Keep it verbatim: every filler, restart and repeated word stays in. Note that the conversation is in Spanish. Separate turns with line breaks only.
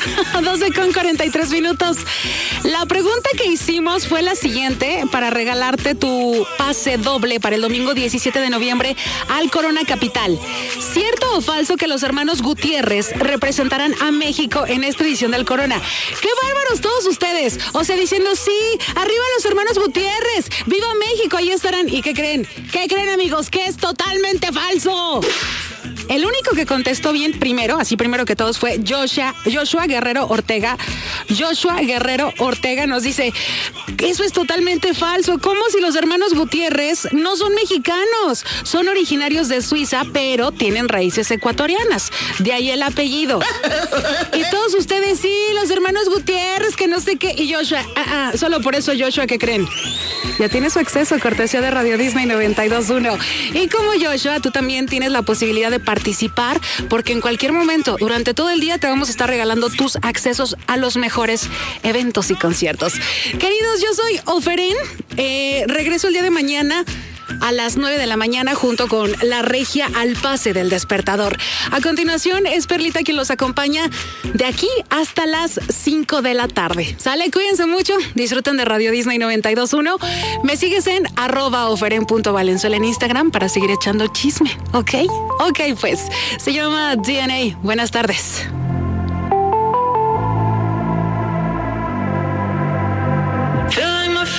doce con cuarenta y tres minutos. La pregunta que hicimos fue la siguiente para regalarte tu pase doble para el domingo diecisiete de noviembre al Corona Capital. ¿Cierto o falso que los hermanos Gutiérrez representarán a México en esta edición del Corona? ¡Qué bárbaros todos ustedes! O sea, diciendo sí, arriba los hermanos Gutiérrez, ¡viva México! Ahí estarán. ¿Y qué creen? ¿Qué creen, amigos? Que es totalmente falso. El único que contestó bien primero, así primero que todos, fue Joshua, Joshua Guerrero Ortega. Joshua Guerrero Ortega nos dice, eso es totalmente falso. ¿Cómo si los hermanos Gutiérrez no son mexicanos? Son originarios de Suiza, pero tienen raíces ecuatorianas. De ahí el apellido. Y todos ustedes, sí, los hermanos Gutiérrez, que no sé qué. Y Joshua, ah, ah, solo por eso Joshua, ¿qué creen? Ya tiene su acceso, cortesía de Radio Disney noventa y dos punto uno. Y como Joshua, tú también tienes la posibilidad de participar, porque en cualquier momento, durante todo el día, te vamos a estar regalando tus accesos a los mejores eventos y conciertos. Queridos, yo soy Oferén. Eh, regreso el día de mañana a las nueve de la mañana junto con la regia al pase del despertador. A continuación es Perlita quien los acompaña de aquí hasta las cinco de la tarde. Sale, cuídense mucho, disfruten de Radio Disney noventa y dos punto uno. Me sigues en arroba oferen punto valenzuela en Instagram para seguir echando chisme, ¿ok? Ok, pues, se llama D N A. Buenas tardes.